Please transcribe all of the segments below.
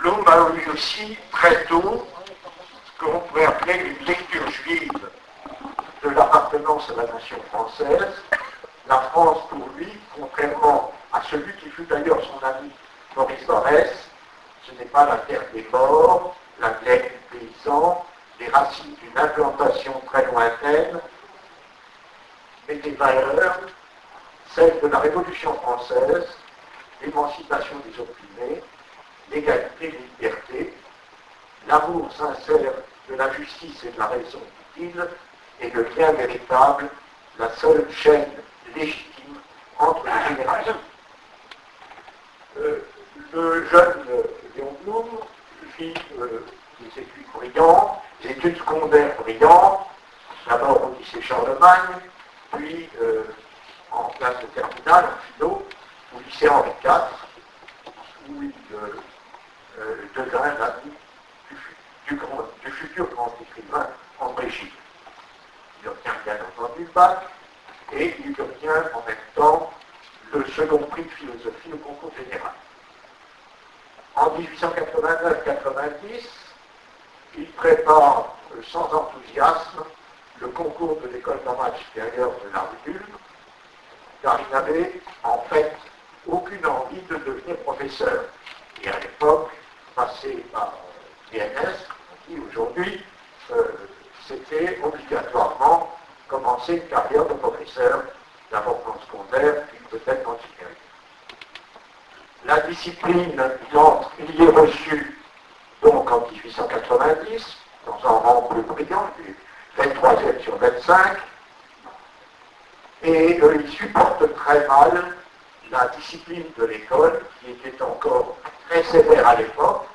Blum a eu aussi très tôt ce qu'on pourrait appeler une lecture juive de l'appartenance à la nation française. La France, pour lui, contrairement à celui qui fut d'ailleurs son ami Maurice Barrès, ce n'est pas la terre des morts, la terre du paysan, les racines d'une implantation très lointaine, mais des valeurs, celles de la Révolution française, l'émancipation des opprimés, l'égalité et la liberté, l'amour sincère de la justice et de la raison, dit-il, est le lien véritable, la seule chaîne légitime entre les générations. Le jeune Léon Blum fit des études brillantes, des études secondaires brillantes, d'abord au lycée Charlemagne, puis en classe de terminale, en philo, au lycée Henri IV, où il devint l'ami du futur grand écrivain André Gide. Il obtient bien entendu le bac, et il obtient en même temps le second prix de philosophie au concours général. En 1889-90, il prépare sans enthousiasme le concours de l'école normale supérieure de la rue d'Ulm, car il n'avait en fait aucune envie de devenir professeur. Et à l'époque, passer par l'INS, on dit aujourd'hui, c'était obligatoirement commencer une carrière de professeur, d'abord en secondaire, puis peut-être en supérieur. La discipline, il est reçu donc en 1890, dans un rang plus brillant, du 23e sur 25, et il supporte très mal la discipline de l'école, qui était encore très sévère à l'époque.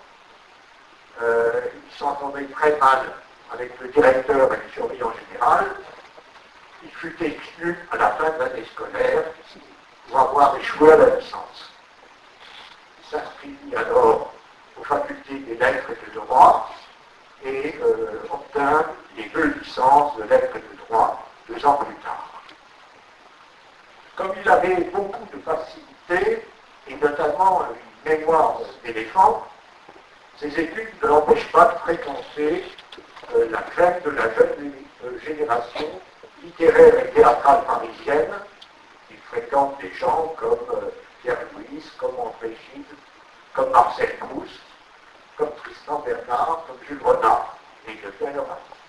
Il s'entendait très mal avec le directeur et le surveillant général. Il fut exclu à la fin de l'année scolaire pour avoir échoué à la licence. Il s'inscrivit alors aux facultés des lettres et de droit et obtint les 2 licences de lettres et de droit 2 ans plus tard. Comme il avait beaucoup de facilité, et notamment une mémoire d'éléphant, ses études ne l'empêchent pas de fréquenter la crème de la jeune génération littéraire et théâtrale parisienne. Il fréquente des gens comme Pierre Louis, comme André Gide, comme Marcel Proust, comme Tristan Bernard, comme Jules Renard, et de telle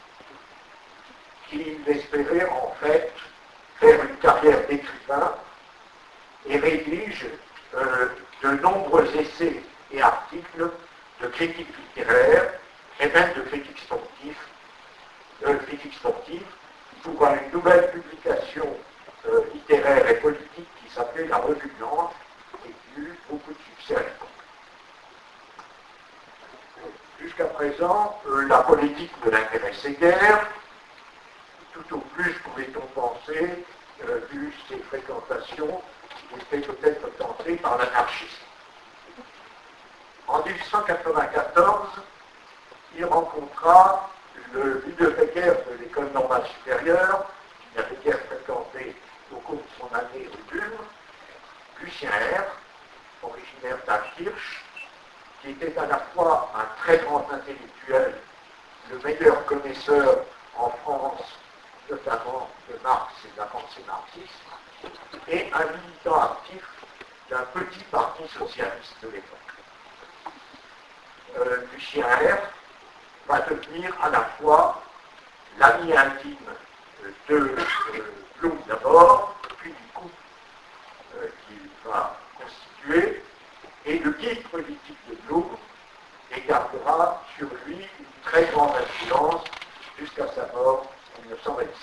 qu'il espérait en fait faire une carrière d'écrivain et rédige de nombreux essais et articles de critique littéraire et même de critique sportive pour une nouvelle publication littéraire et politique qui s'appelait La Revue Blanche et qui eut beaucoup de succès à l'époque. Jusqu'à présent, la politique ne l'intéressait guère. Tout au plus pouvait-on penser, vu ses fréquentations, qu'il était peut-être tenté par l'anarchisme. En 1894, il rencontra le bibliothécaire de l'école normale supérieure, qu'il n'avait guère fréquenté au cours de son année au Ulm, Lucien R., originaire d'Altkirch, qui était à la fois un très grand intellectuel, le meilleur connaisseur en France, notamment de Marx et de la pensée marxiste, et un militant actif d'un petit parti socialiste de l'époque. Lucien R. va devenir à la fois l'ami intime de Blum d'abord, puis du couple qu'il va constituer, et le guide politique de Blum, et gardera sur lui une très grande influence jusqu'à sa mort en 1926.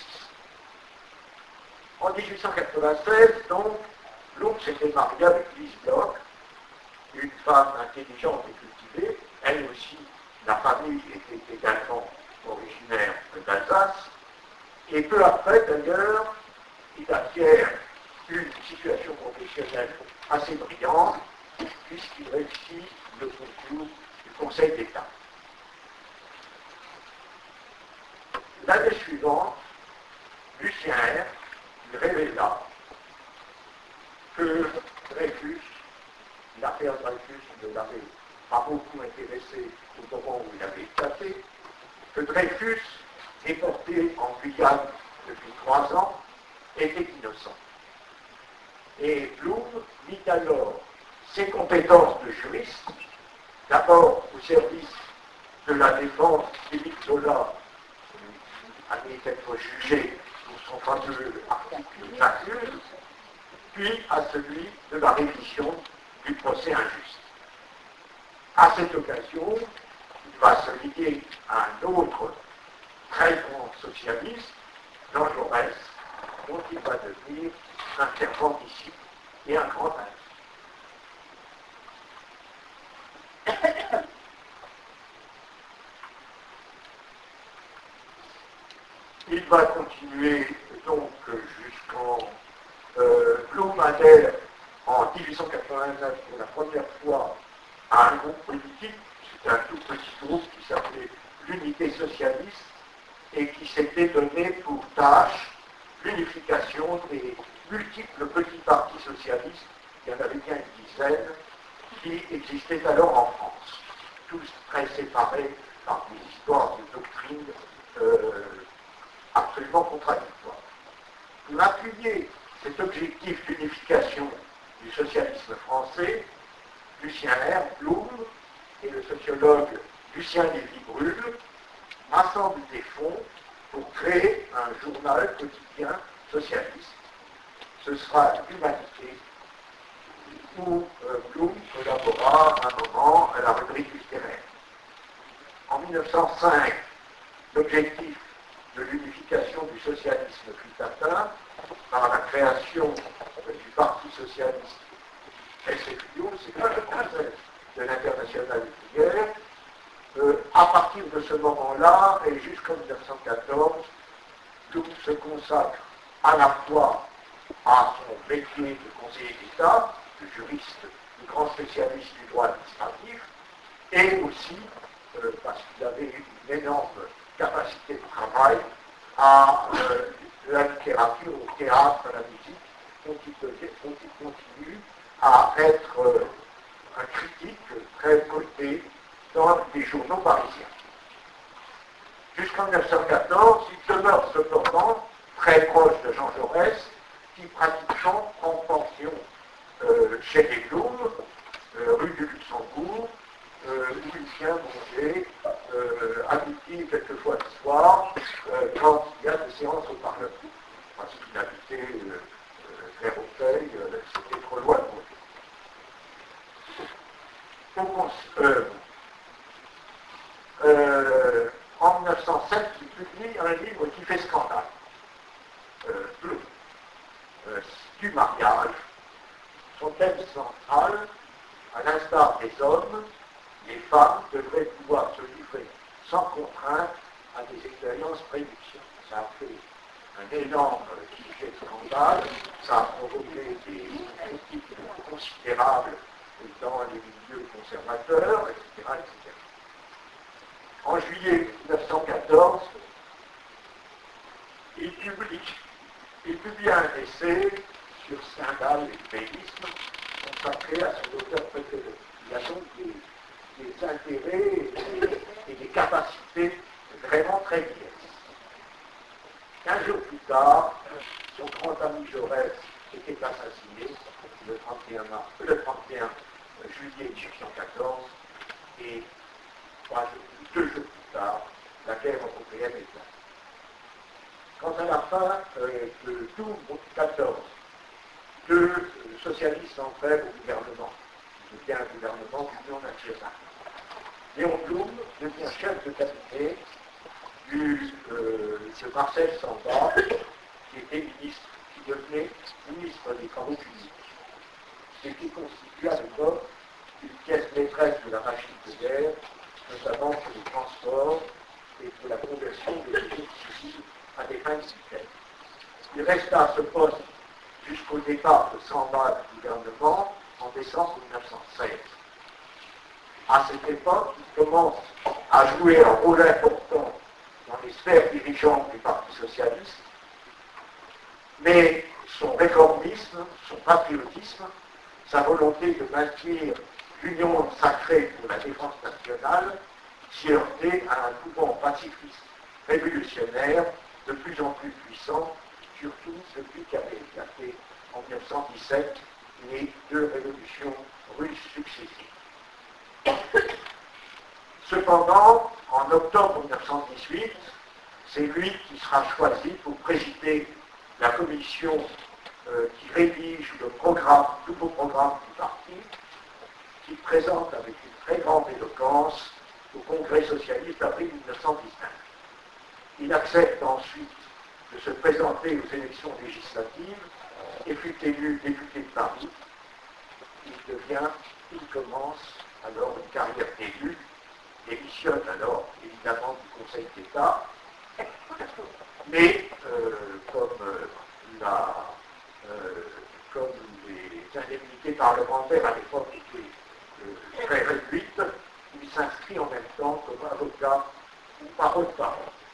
En 1896, donc, Blum s'était marié avec Lise Bloch, une femme intelligente et cultivée. Elle aussi, la famille était également originaire d'Alsace. Et peu après, d'ailleurs, il acquiert une situation professionnelle assez brillante, puisqu'il réussit le concours du Conseil d'État. L'année suivante, Lucien R. révéla que Dreyfus, l'affaire Dreyfus ne l'avait pas beaucoup intéressé au moment où il avait éclaté, que Dreyfus, déporté en Guyane depuis 3 ans, était innocent. Et Blum mit alors ses compétences de juriste, d'abord au service de la défense d'Émile Zola, allait être jugé pour son fameux article d'accueil, puis à celui de la révision du procès injuste. À cette occasion, il va se lier à un autre très grand socialiste, Jean Jaurès, dont il va devenir un fervent disciple et un grand ami. Il va continuer donc jusqu'en Blum adhère en 1889 pour la première fois à un groupe politique. C'est un tout petit groupe qui s'appelait l'Unité socialiste et qui s'était donné pour tâche l'unification des multiples petits partis socialistes, il y en avait bien une dizaine, qui existaient alors en France, tous très séparés par des histoires de doctrines absolument contradictoires. Pour appuyer cet objectif d'unification du socialisme français, Lucien R. Blum et le sociologue Lucien Lévy-Bruhl rassemblent des fonds pour créer un journal quotidien socialiste. Ce sera l'Humanité, où Blum collabora un moment à la rubrique littéraire. En 1905, l'objectif de l'unification du socialisme fut atteint par la création du Parti socialiste SFIO, c'est le Conseil de l'Internationale ouvrière. À partir de ce moment-là, et jusqu'en 1914, Blum se consacre à la fois à son métier de conseiller d'État, de juriste, de grand spécialiste du droit administratif, et aussi, parce qu'il avait une énorme capacité de travail, à la littérature, au théâtre, à la musique, dont il continue à être un critique très coté dans les journaux parisiens. Jusqu'en 1914, il demeure cependant très proche de Jean Jaurès, qui pratiquement en pension chez les Blum, rue du Luxembourg, où il vient manger à midi quelquefois le soir, quand il y a des séances au Parlement. Parce qu'il habitait vers Auteuil, c'était trop loin pour lui. En 1907, il publie un livre qui fait scandale. Blum, du mariage, son thème central, à l'instar des hommes, les femmes devraient pouvoir se livrer sans contrainte à des expériences prénuptiales. Ça a fait un énorme sujet de scandale, ça a provoqué des critiques considérables dans les milieux conservateurs, etc., etc. En juillet 1914, il publie un essai sur Stendhal et le béisme consacré à son auteur préféré. Il a donc des intérêts et des capacités vraiment très diverses. 15 jours plus tard, son grand ami Jaurès était assassiné le 31 juillet 1914 et 2 jours plus tard, la guerre européenne éclate. Quant à la fin de 1914, 2 socialistes entrèrent au gouvernement. C'était un gouvernement d'union nationale. Léon Blum devient chef de cabinet de Marcel Samba, qui était ministre, qui devenait ministre des Travaux publics, et qui constitue à l'époque une pièce maîtresse de la machine de guerre, notamment pour le transport et pour la conversion des régions civiles à des fins militaires. Il resta à ce poste jusqu'au départ de Samba du gouvernement en décembre 1916. À cette époque, il commence à jouer un rôle important dans les sphères dirigeantes du Parti socialiste, mais son réformisme, son patriotisme, sa volonté de maintenir l'Union sacrée pour la défense nationale s'y heurtait à un mouvement pacifiste révolutionnaire de plus en plus puissant, surtout celui qui avait éclaté en 1917 les deux révolutions russes successives. Cependant, en octobre 1918, c'est lui qui sera choisi pour présider la commission qui rédige le nouveau programme du parti, qui présente avec une très grande éloquence au Congrès socialiste d'avril 1919. Il accepte ensuite de se présenter aux élections législatives et fut élu député de Paris. Il commence alors une carrière d'élu, démissionne alors évidemment du Conseil d'État, mais comme les indemnités parlementaires à l'époque étaient très réduites, il s'inscrit en même temps comme avocat ou porte-parole.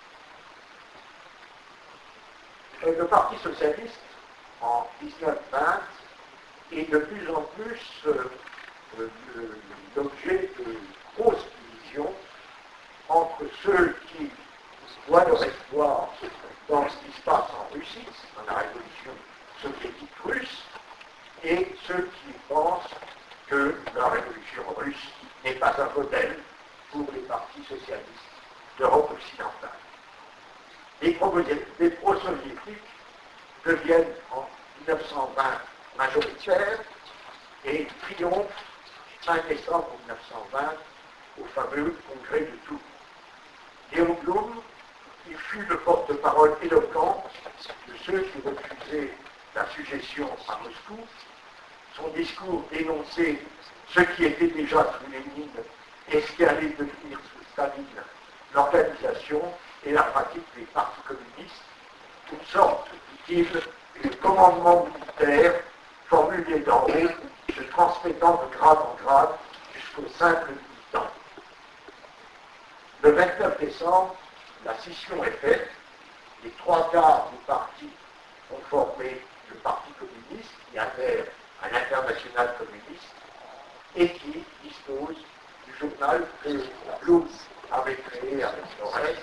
Le Parti socialiste, en 1920, est de plus en plus l'objet de grosses divisions entre ceux qui voient leur espoir dans ce qui se passe en Russie, dans la révolution soviétique russe, et ceux qui pensent que la révolution russe n'est pas un modèle pour les partis socialistes d'Europe occidentale. Les pro-soviétiques deviennent en 1920 majoritaires et triomphent fin décembre 1920 au fameux congrès de Tours. Léon Blum, il fut le porte-parole éloquent de ceux qui refusaient la suggestion à Moscou. Son discours dénonçait ce qui était déjà sous Lénine et ce qui allait devenir sous Staline, l'organisation et la pratique des partis communistes, toutes sortes, dit-il, de commandements militaires formulés d'en haut, se transmettant de grade en grade jusqu'au simple militant. Le 29 décembre, la scission est faite, les trois quarts du parti ont formé le Parti communiste qui adhère à l'Internationale communiste et qui dispose du journal que Blum avait créé avec Jaurès,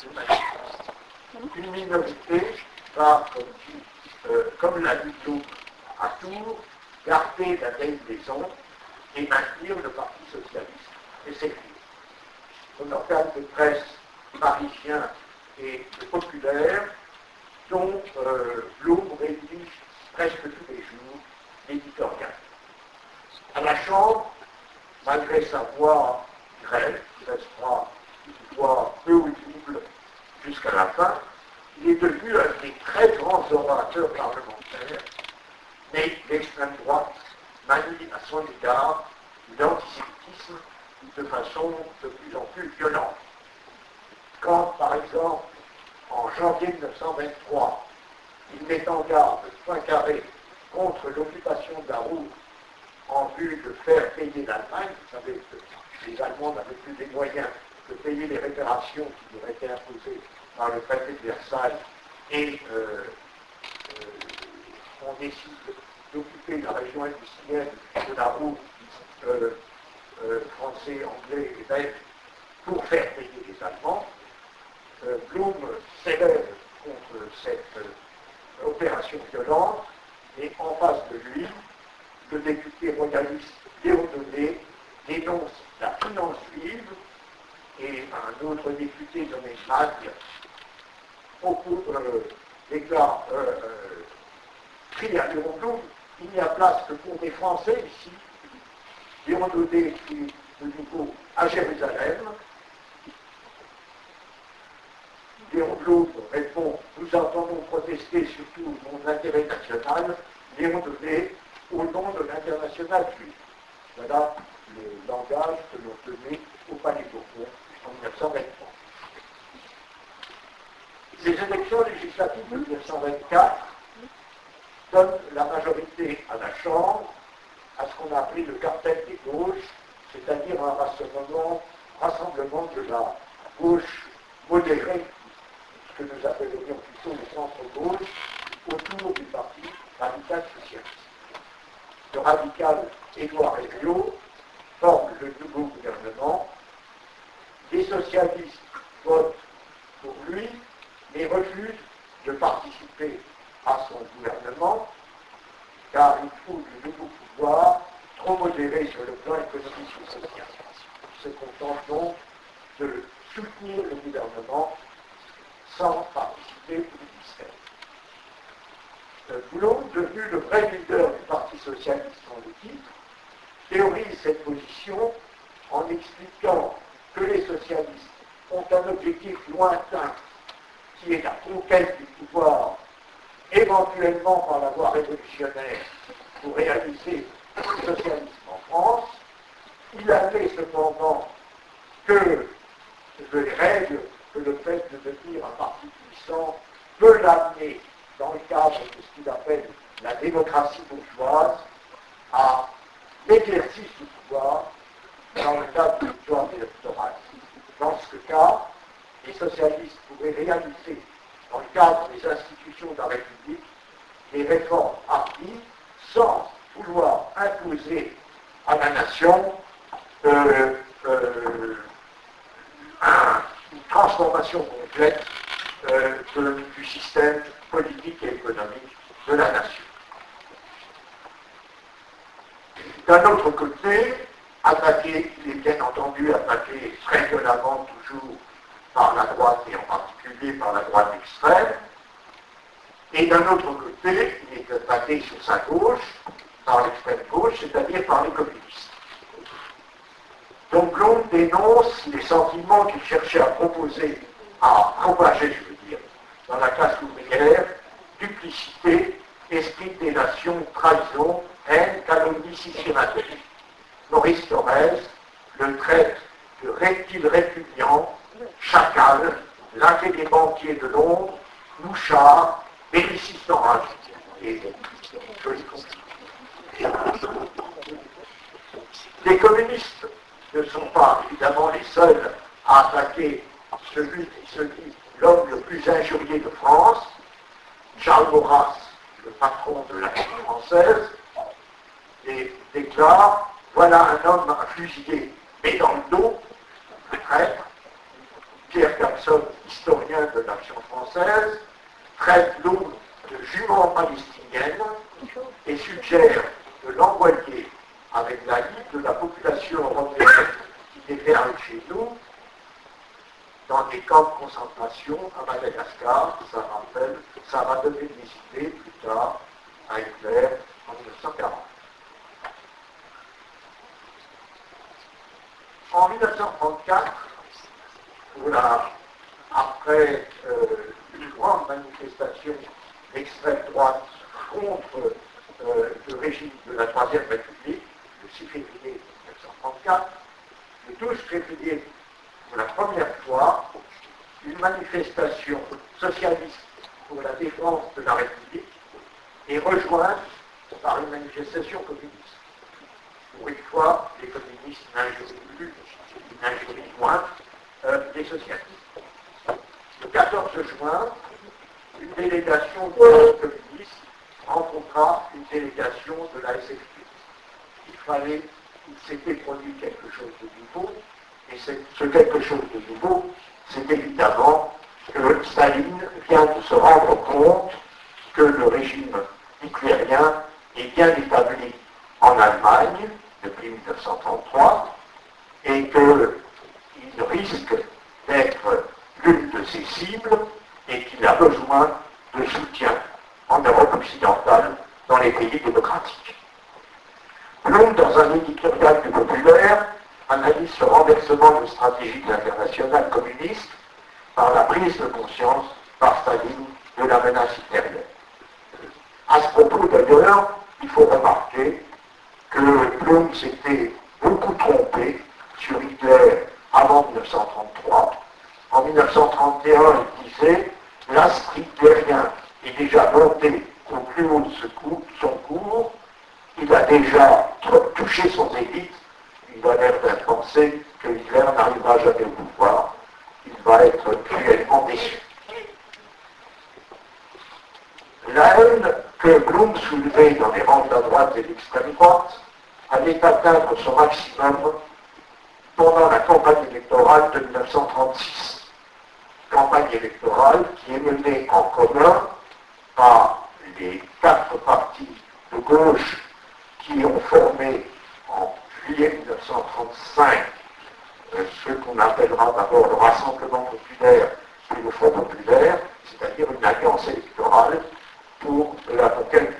une minorité va, comme l'a dit Blum à Tours, garder la vieille maison et maintenir le Parti socialiste et ses filles. Un organe de presse parisien et populaire dont Blum rédige presque tous les jours l'éditorial. À la Chambre, malgré sa voix grêle, qui restera une voix peu audible jusqu'à la fin, il est devenu un des très grands orateurs parlementaires, mais l'extrême droite manie à son égard l'antisémitisme de façon de plus en plus violente. Quand, par exemple, en janvier 1923, il met en garde Poincaré contre l'occupation de la Ruhr en vue de faire payer l'Allemagne, vous savez que les Allemands n'avaient plus les moyens de payer les réparations qui leur étaient imposées par le traité de Versailles, et on décide d'occuper la région industrielle de la Ruhr, français, anglais et belges, pour faire payer les Allemands. Blum s'élève contre cette opération violente, et en face de lui, le député royaliste Léon Daudet dénonce la finance juive, et un autre député nommé Magne déclare crie à Léon Blum, il n'y a place que pour des Français ici. Léon Daudet est de nouveau à Jérusalem. Léon Blum répond, nous entendons protester surtout au nom de l'intérêt national. Léon Daudet au nom de l'international juif. Voilà le langage que l'on tenait au Palais Bourbon en 1923. Les élections législatives de 1924 donnent la majorité à la Chambre, à ce qu'on a appelé le cartel des gauches, c'est-à-dire un rassemblement de la gauche modérée, ce que nous appellerions plutôt le centre-gauche, autour du parti radical socialiste. Le radical Édouard Herriot sur le plan économique et social. Il se contente donc de soutenir le gouvernement sans participer au ministère. Blum, devenu le vrai leader du Parti socialiste dans le titre, théorise cette position en expliquant que les socialistes ont un objectif lointain qui est la conquête du pouvoir, éventuellement par la voie révolutionnaire, pour réaliser le socialisme en France. Il admet cependant que les règles, que le fait de devenir un parti puissant peut l'amener, dans le cadre de ce qu'il appelle la démocratie bourgeoise, à l'exercice du pouvoir dans le cadre du pouvoir électoral. Dans ce cas, les socialistes pourraient réaliser, dans le cadre des institutions de la République, des réformes hardies sans vouloir imposer à la nation une transformation complète du système politique et économique de la nation. D'un autre côté, il est bien entendu attaqué très violemment toujours par la droite et en particulier par la droite extrême, et d'un autre côté, il est attaqué sur sa gauche, par l'extrême gauche, c'est-à-dire par les communistes. Donc l'on dénonce les sentiments qu'il cherchait à propager, je veux dire, dans la classe ouvrière, duplicité, esprit de délation, trahison, haine, calomnie systématique. Maurice Thorez le traite de reptile répugnant, chacal, l'un des banquiers de Londres, mouchard, belliciste enragé. Et joli compliment. Les communistes ne sont pas évidemment les seuls à attaquer celui qui se dit l'homme le plus injurié de France, Charles Maurras, le patron de l'Armée française, déclare « Voilà un homme à fusiller, mais dans le dos, le traître ». Pierre Capson, historien de l'Action française, traite Blum de jument palestinienne et suggère de l'envoyer avec la liste de la population européenne qui déferle chez nous dans des camps de concentration à Madagascar. Ça va donner des idées plus tard à Hitler en 1940. En 1934, après une grande manifestation d'extrême droite contre le régime de la Troisième République, le 6 février 1934, le 12 février, pour la première fois, une manifestation socialiste pour la défense de la République est rejointe par une manifestation communiste. Pour une fois, les communistes n'injurient plus, ils n'injurient moins les socialistes. Le 14 juin, une délégation du Parti communiste rencontra une délégation de la SFP. Il s'était produit quelque chose de nouveau, et ce quelque chose de nouveau, c'est évidemment que Staline vient de se rendre compte que le régime hitlérien est bien établi en Allemagne depuis 1933 et qu'il risque d'être l'une de ses cibles et qu'il a besoin de soutien en Europe occidentale dans les pays démocratiques. Blum, dans un éditorial plus populaire, analyse ce renversement de stratégie de l'internationale communiste par la prise de conscience par Staline de la menace hitlérienne. À ce propos d'ailleurs, il faut remarquer que Blum s'était beaucoup trompé sur Hitler avant 1933. En 1931, il disait « L'astre hitlérien est déjà monté au plus haut de son cours, il a déjà touché son élite, il a l'air de penser que Hitler n'arrivera jamais au pouvoir, il va être cruellement déçu. » La haine que Blum soulevait dans les rangs de la droite et de l'extrême droite allait atteindre son maximum pendant la campagne électorale de 1936. Campagne électorale qui est menée en commun par les 4 partis de gauche qui ont formé en juillet 1935 ce qu'on appellera d'abord le Rassemblement populaire puis le Front populaire, c'est-à-dire une alliance électorale pour la conquête,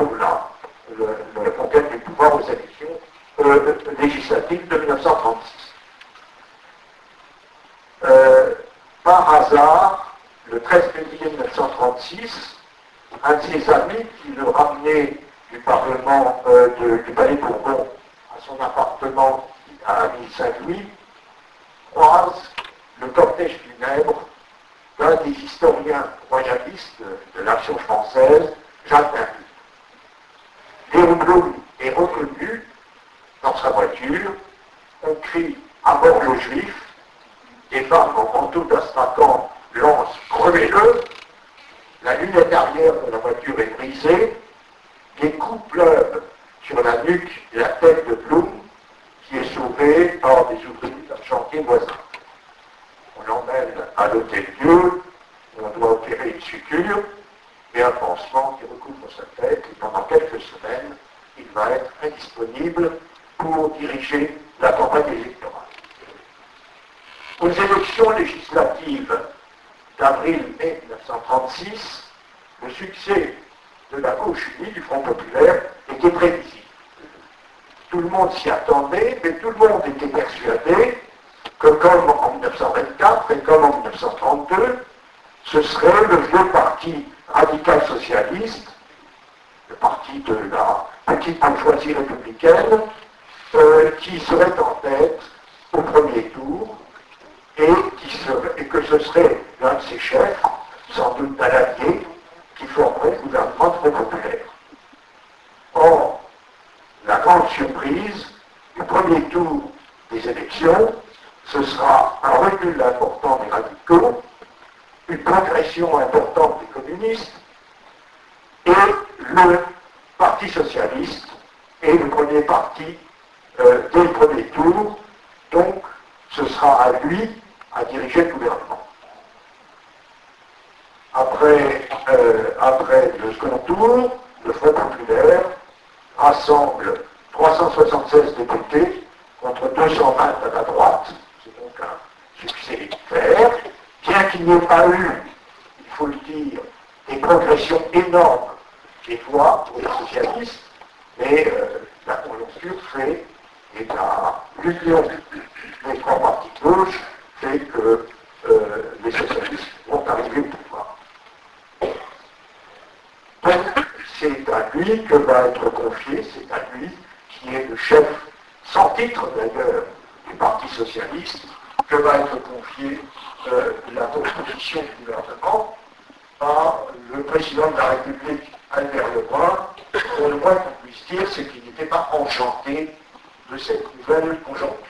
la conquête du pouvoir aux élections législatives de 1936. Par hasard, le 13 février 1936, un de ses amis qui le ramenait du Parlement du Palais Bourbon à son appartement à l'île Saint-Louis, croise le cortège funèbre d'un des historiens royalistes de l'Action française, Jacques David. Léon Blum est reconnu dans sa voiture, on crie à mort le juif, des femmes en manteau d'astrakhan lancent brûlez-le, la lunette arrière de la voiture est brisée, des coups pleuvent sur la nuque et la tête de Blum, qui est sauvé par des ouvriers d'un chantier voisin. On l'emmène à l'hôtel-Dieu, où on doit opérer une suture, et un pansement qui recouvre sa tête, et pendant quelques semaines, il va être indisponible pour diriger la campagne électorale. Aux élections législatives d'avril-mai 1936, le succès de la gauche unie du Front populaire était prévisible. Tout le monde s'y attendait, mais tout le monde était persuadé que comme en 1924 et comme en 1932, ce serait le vieux parti radical socialiste, le parti de la petite bourgeoisie républicaine, qui serait en tête au premier tour et que ce serait l'un de ses chefs, sans doute Daladier, qui formerait le gouvernement très populaire. Or, la grande surprise du premier tour des élections, ce sera un recul important des radicaux, une progression importante des communistes, et le Parti socialiste est le premier parti dès le premier tour, donc ce sera à lui à diriger le gouvernement. Après le second tour, le Front populaire rassemble 376 députés contre 220 à la droite. C'est donc un succès clair, bien qu'il n'y ait pas eu, il faut le dire, des progressions énormes des voix pour les socialistes, mais la conjoncture fait, et l'union des trois partis de gauche fait que les socialistes vont arriver au pouvoir. Donc, c'est à lui que va être confié, c'est à lui qui est le chef, sans titre d'ailleurs, du Parti socialiste, que va être confiée la composition du gouvernement par le président de la République, Albert Lebrun, dont le moins qu'on puisse dire, c'est qu'il n'était pas enchanté de cette nouvelle conjoncture.